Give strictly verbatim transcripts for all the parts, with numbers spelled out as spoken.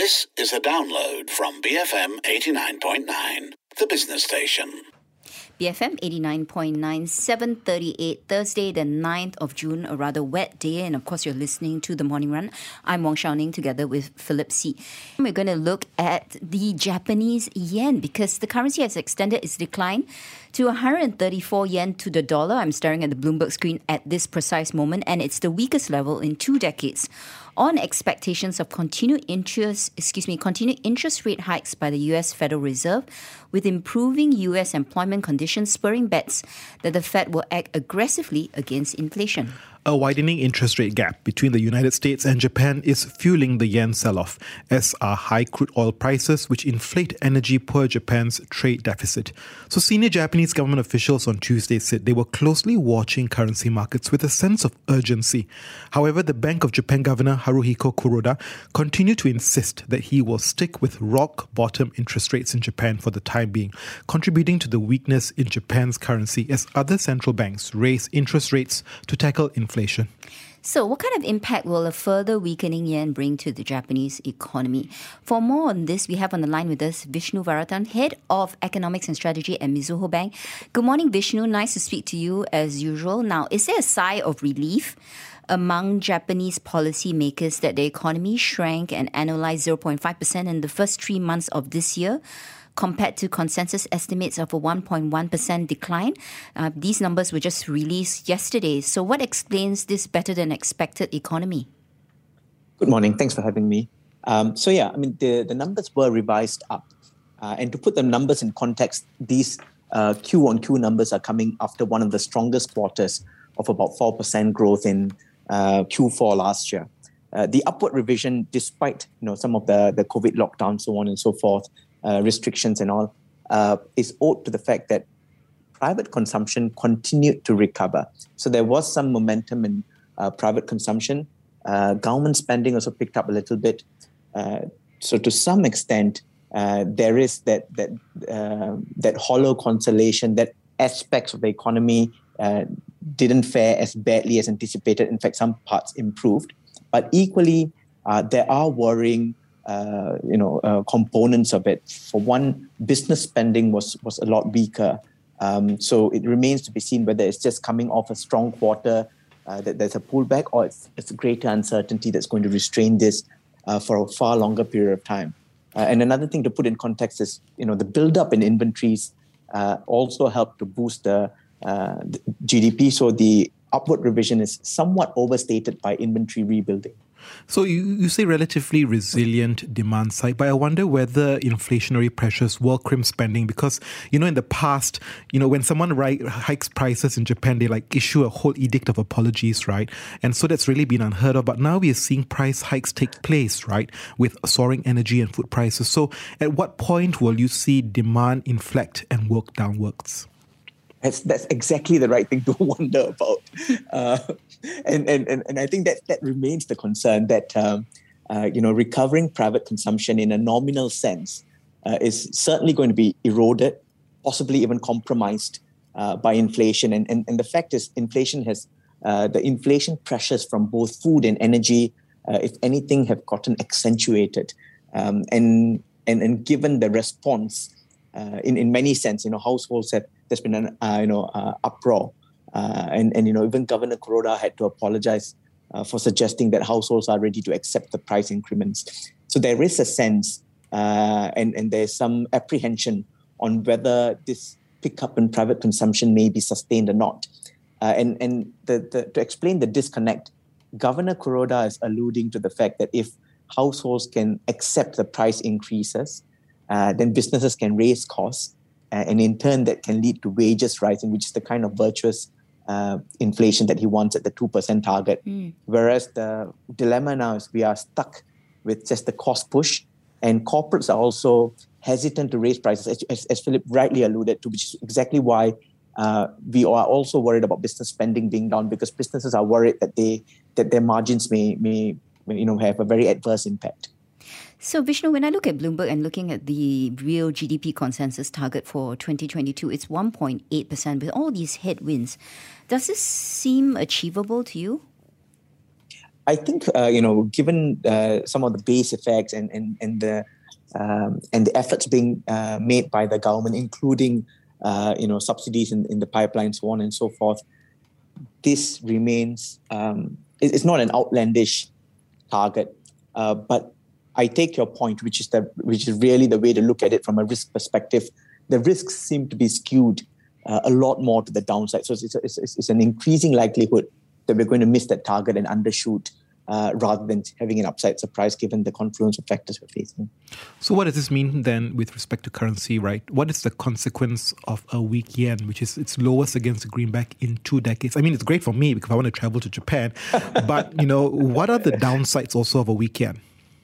This is a download from B F M eighty-nine point nine, the business station. B F M eighty-nine point nine, seven thirty-eight, Thursday the ninth of June, a rather wet day. And of course, you're listening to The Morning Run. I'm Wong Shao Ning together with Philip See. We're going to look at the Japanese yen because the currency has extended its decline to one hundred thirty-four yen to the dollar. I'm staring at the Bloomberg screen at this precise moment, and it's the weakest level in two decades. On expectations of continued interest, excuse me, continued interest rate hikes by the U S Federal Reserve, with improving U S employment conditions spurring bets that the Fed will act aggressively against inflation. A widening interest rate gap between the United States and Japan is fueling the yen sell-off, as are high crude oil prices, which inflate energy-poor Japan's trade deficit. So senior Japanese government officials on Tuesday said they were closely watching currency markets with a sense of urgency. However, the Bank of Japan Governor Haruhiko Kuroda continued to insist that he will stick with rock-bottom interest rates in Japan for the time being, contributing to the weakness in Japan's currency as other central banks raise interest rates to tackle inflation. Inflation. So what kind of impact will a further weakening yen bring to the Japanese economy? For more on this, we have on the line with us Vishnu Varathan, Head of Economics and Strategy at Mizuho Bank. Good morning, Vishnu. Nice to speak to you as usual. Now, is there a sigh of relief among Japanese policymakers that the economy shrank an annualized zero point five percent in the first three months of this year, compared to consensus estimates of a one point one percent decline? Uh, these numbers were just released yesterday. So what explains this better-than-expected economy? Good morning. Thanks for having me. Um, so yeah, I mean, the, the numbers were revised up. Uh, and to put the numbers in context, these uh, Q-on-Q numbers are coming after one of the strongest quarters of about four percent growth in uh, Q four last year. Uh, the upward revision, despite you know some of the, the COVID lockdown, so on and so forth, Uh, restrictions and all, uh, is owed to the fact that private consumption continued to recover. So there was some momentum in uh, private consumption. Uh, government spending also picked up a little bit. Uh, so to some extent, uh, there is that that uh, that hollow consolation that aspects of the economy uh, didn't fare as badly as anticipated. In fact, some parts improved. But equally, uh, there are worrying Uh, you know, uh, components of it. For one, business spending was was a lot weaker. Um, so it remains to be seen whether it's just coming off a strong quarter, uh, that there's a pullback, or it's, it's a greater uncertainty that's going to restrain this uh, for a far longer period of time. Uh, and another thing to put in context is, you know, the build-up in inventories uh, also helped to boost the, uh, the G D P. So the upward revision is somewhat overstated by inventory rebuilding. So you, you say relatively resilient demand side, but I wonder whether inflationary pressures will crimp spending because, you know, in the past, you know, when someone ri- hikes prices in Japan, they like issue a whole edict of apologies, right? And so that's really been unheard of. But now we are seeing price hikes take place, right, with soaring energy and food prices. So at what point will you see demand inflect and work downwards? That's that's exactly the right thing to wonder about, uh, and, and and and I think that that remains the concern that um, uh, you know recovering private consumption in a nominal sense uh, is certainly going to be eroded, possibly even compromised uh, by inflation. And, and and the fact is, inflation has uh, the inflation pressures from both food and energy, uh, if anything, have gotten accentuated. Um, and and and given the response, uh, in in many sense, you know, households have. There's been an uh, you know uh, uproar, uh, and and you know even Governor Kuroda had to apologize uh, for suggesting that households are ready to accept the price increments. So there is a sense, uh, and and there's some apprehension on whether this pickup in private consumption may be sustained or not. Uh, and and the, the, to explain the disconnect, Governor Kuroda is alluding to the fact that if households can accept the price increases, uh, then businesses can raise costs. And in turn, that can lead to wages rising, which is the kind of virtuous uh, inflation that he wants at the two percent target. Mm. Whereas the dilemma now is we are stuck with just the cost push, and corporates are also hesitant to raise prices, as, as, as Philip rightly alluded to, which is exactly why uh, we are also worried about business spending being down, because businesses are worried that they that their margins may, may you know, have a very adverse impact. So, Vishnu, when I look at Bloomberg and looking at the real G D P consensus target for twenty twenty-two, it's one point eight percent. With all these headwinds, does this seem achievable to you? I think, uh, you know, given uh, some of the base effects and, and, and, the, um, and the efforts being uh, made by the government, including, uh, you know, subsidies in, in the pipeline, so on and so forth, this remains, um, it, it's not an outlandish target. Uh, but I take your point, which is the, which is really the way to look at it from a risk perspective. The risks seem to be skewed uh, a lot more to the downside. So it's, it's, it's an increasing likelihood that we're going to miss that target and undershoot uh, rather than having an upside surprise given the confluence of factors we're facing. So what does this mean then with respect to currency, right? What is the consequence of a weak yen, which is its lowest against the greenback in two decades? I mean, it's great for me because I want to travel to Japan. But, you know, what are the downsides also of a weak yen?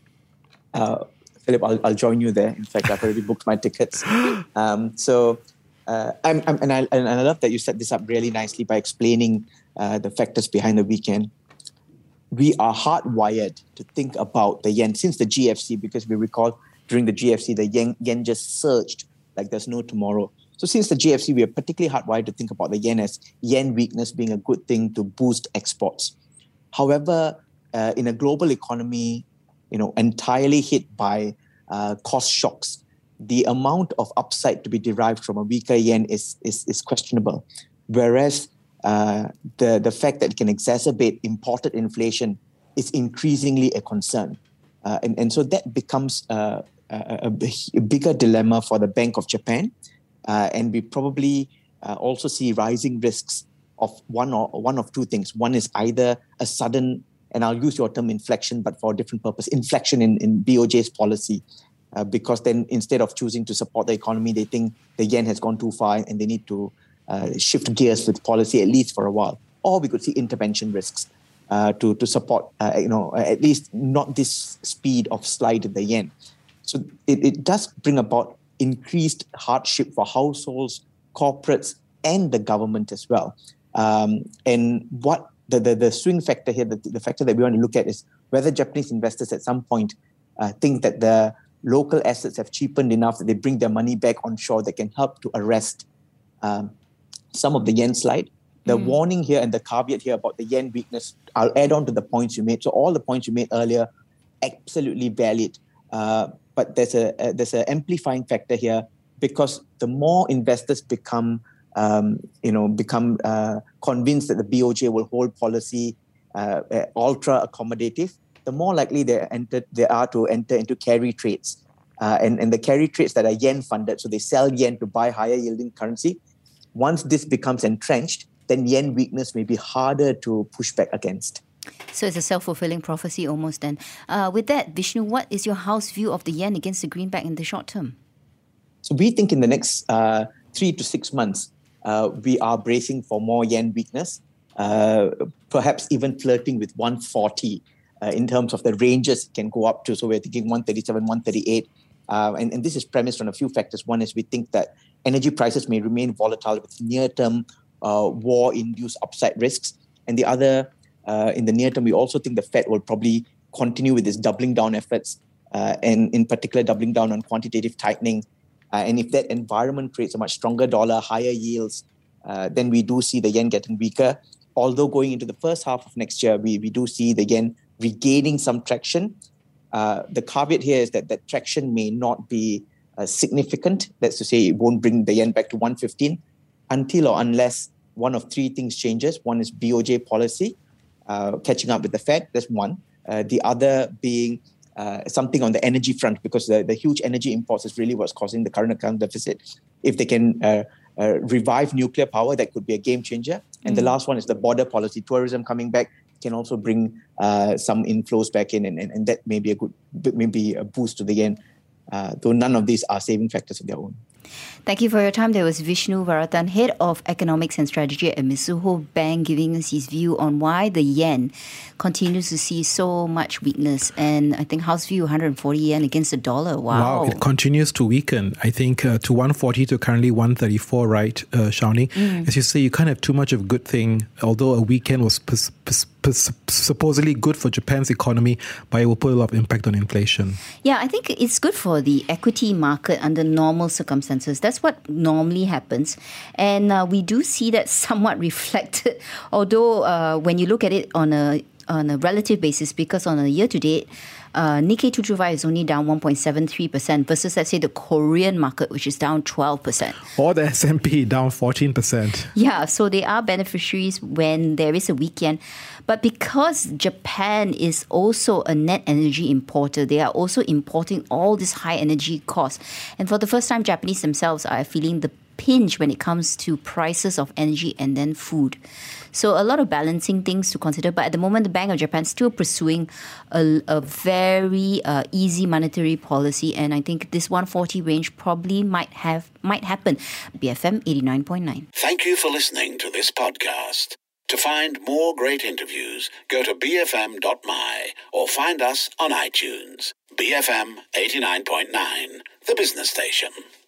Uh, Philip, I'll, I'll join you there. In fact, I've already booked my tickets. Um, so, uh, I'm, I'm, and, I, and I love that you set this up really nicely by explaining uh, the factors behind the weekend. We are hardwired to think about the yen since the G F C, because we recall during the G F C, the yen, yen just surged like there's no tomorrow. So since the G F C, we are particularly hardwired to think about the yen as yen weakness being a good thing to boost exports. However, uh, in a global economy, you know, entirely hit by uh, cost shocks, the amount of upside to be derived from a weaker yen is is, is questionable. Whereas uh, the, the fact that it can exacerbate imported inflation is increasingly a concern. Uh, and, and so that becomes uh, a, a, a bigger dilemma for the Bank of Japan. Uh, and we probably uh, also see rising risks of one or one of two things. One is either a sudden, and I'll use your term inflection, but for a different purpose, inflection in, in B O J's policy, uh, because then instead of choosing to support the economy, they think the yen has gone too far and they need to uh, shift gears with policy at least for a while. Or we could see intervention risks uh, to, to support, uh, you know, at least not this speed of slide in the yen. So it, it does bring about increased hardship for households, corporates, and the government as well. Um, and what The, the, the swing factor here, the, the factor that we want to look at is whether Japanese investors at some point uh, think that the local assets have cheapened enough that they bring their money back onshore that can help to arrest um, some of the yen slide. The mm. warning here and the caveat here about the yen weakness, I'll add on to the points you made. So all the points you made earlier, absolutely valid. Uh, but there's a, a there's an amplifying factor here because the more investors become Um, you know, become uh, convinced that the B O J will hold policy uh, uh, ultra accommodative, the more likely they enter, they are to enter into carry trades. Uh, and, and the carry trades that are yen funded, so they sell yen to buy higher yielding currency. Once this becomes entrenched, then yen weakness may be harder to push back against. So it's a self-fulfilling prophecy almost then. Uh, with that, Vishnu, what is your house view of the yen against the greenback in the short term? So we think in the next uh, three to six months, Uh, we are bracing for more yen weakness, uh, perhaps even flirting with one forty uh, in terms of the ranges it can go up to. So we're thinking one thirty-seven, one thirty-eight. Uh, and, and this is premised on a few factors. One is we think that energy prices may remain volatile with near-term uh, war-induced upside risks. And the other, uh, in the near term, we also think the Fed will probably continue with its doubling down efforts, uh, and in particular doubling down on quantitative tightening. Uh, and if that environment creates a much stronger dollar, higher yields, uh, then we do see the yen getting weaker. Although going into the first half of next year, we, we do see the yen regaining some traction. Uh, the caveat here is that that traction may not be uh, significant. That's to say, it won't bring the yen back to one fifteen until or unless one of three things changes. One is B O J policy, uh, catching up with the Fed. That's one. Uh, the other being Uh, something on the energy front, because the, the huge energy imports is really what's causing the current account deficit. If they can uh, uh, revive nuclear power, that could be a game changer. And mm. the last one is the border policy. Tourism coming back can also bring uh, some inflows back in, and, and, and that may be a good, maybe a boost to the yen, uh, though none of these are saving factors of their own. Thank you for your time. There was Vishnu Varathan, Head of Economics and Strategy at Mizuho Bank, giving us his view on why the yen continues to see so much weakness. And I think house view, one hundred forty yen against the dollar. Wow. Wow, it continues to weaken. I think uh, to one forty to currently one thirty-four, right, uh, Shawnee? Mm. As you say, you can't have too much of a good thing, although a weekend was pers- pers- pers- supposedly good for Japan's economy, but it will put a lot of impact on inflation. Yeah, I think it's good for the equity market under normal circumstances. That's what normally happens. And uh, we do see that somewhat reflected, although uh, when you look at it on a on a relative basis because on a year-to-date, uh, Nikkei two twenty-five is only down one point seven three percent versus, let's say, the Korean market, which is down twelve percent. Or the S and P down fourteen percent. Yeah, so they are beneficiaries when there is a weak yen. But because Japan is also a net energy importer, they are also importing all these high energy costs. And for the first time, Japanese themselves are feeling the pinch when it comes to prices of energy and then food. So a lot of balancing things to consider. But at the moment, the Bank of Japan is still pursuing a, a very uh, easy monetary policy. And I think this one forty range probably might have might happen. B F M eighty-nine point nine. Thank you for listening to this podcast. To find more great interviews, go to b f m dot m y or find us on iTunes. B F M eighty-nine point nine, the business station.